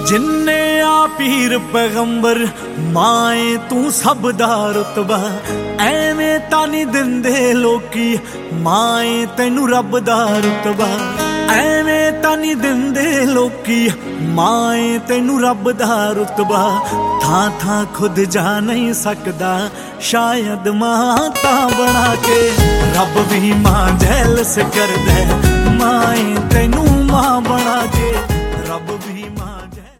जिन्ने आ पीर पैगंबर माए तू सब दा रुतबा एवें तां नहीं दिंदे लोकी माए तैनू रब दा रुतबा एवें तां नहीं दिंदे लोकी माए तैनू रब दा रुतबा थां थां खुद जा नहीं सकदा शायद मां तां बना के रब भी मां जैलस कर दे माए तैनू मां बना के रब भी मां